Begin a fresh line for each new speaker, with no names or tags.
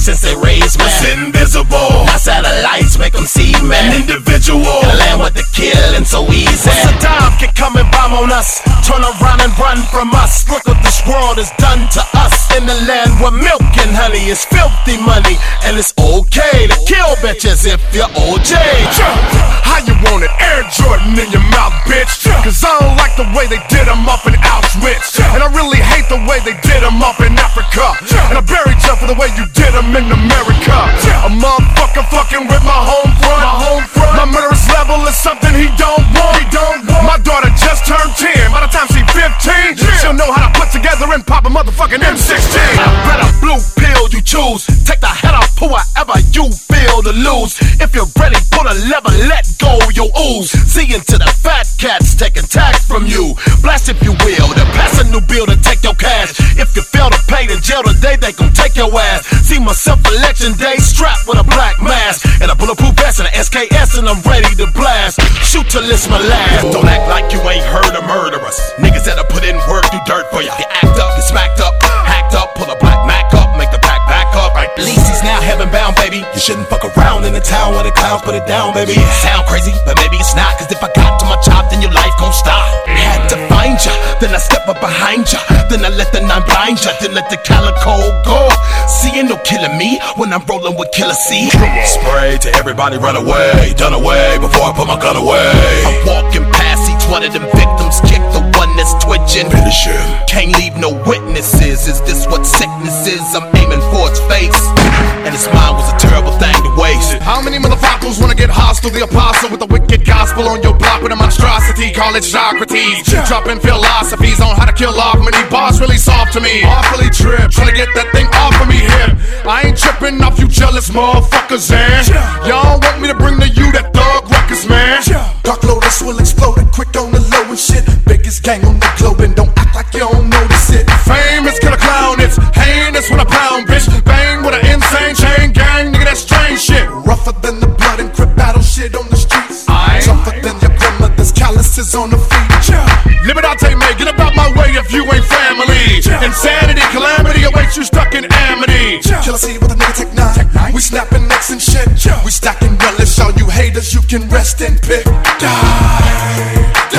since they raised me.
It's invisible.
Now satellites make them see me.
An individual.
In a land with the killing so easy.
When Saddam can come and bomb on us, turn around and run from us. Look what this world has done to us. In the land where milk and honey is filthy money, and it's okay to kill bitches if you're OJ.
How you want it? Air Jordan in your mouth, bitch. Cause I don't like the way they did them up in Auschwitz. And I really hate the way they did them up in Africa. And I buried you for the way you did them in America. A motherfucker fucking with my home front. My murderous level is something he don't want. My daughter just turned 10. By the time she's 15, she'll know how to put together and pop a motherfucking M16.
I bet a blue pill you choose. Take the head off whoever you feel to lose. If you're ready, pull a lever, let go your ooze. See into the fat cats taking tax from you. Blast if you will, then pass a new bill to take your cash. If you fail to pay the jail today, they gon' take your ass. See myself election day strapped with a black mask and a bulletproof vest and a SKS, and I'm ready to blast. Shoot till it's my last.
Don't act like you ain't heard of murderers. Niggas that'll put in work, do dirt for ya. Get act up, get smacked up, hacked up, pull a black Mac up, make the pack back up. Right,
At least he's now heaven bound, baby.
you shouldn't fuck around in the town where the clowns put it down, baby.
Sound crazy, but maybe it's not. Cause if I got to my job, then your life gon' stop.
Had to find ya, then I step up behind ya. Then I let the 9 blind ya, then let the calico go. See, ain't no killing me when I'm rolling with Killer C.
Spray to everybody, run away, done away before I put my gun away.
I'm walking past each one of them victims, kick the one that's twitching.
Finish him.
Can't leave no witnesses. Is this what sickness is? I'm aiming for its face, and his mind was a terrible thing to waste.
How many motherfuckers wanna get hostile? The apostle with the wicked gospel on your block with a monstrosity. Call it Socrates. Dropping philosophies on how to kill off many bars really soft to me. Awfully trip, trying to get that thing off of me here. I ain't tripping off you jealous motherfuckers, and y'all want me to bring to you that thug ruckus, man.
Dark Lotus will explode it quick on the low and shit. Biggest gang on the globe and don't act like you don't notice it.
Famous killer clown, it's heinous when I pound, bitch. Bang with an insane chain gang, nigga, that's strange shit.
Rougher than the blood and crip battle shit on the streets.
Aye.
Tougher than your grandmother's calluses on the feet.
Liberate, man, get about my way if you ain't family. Insanity, calamity awaits you stuck in amity.
Killer C with a nigga Tech 9. We snapping necks and shit. We stacking relish. All you haters, you can rest and pick. Die.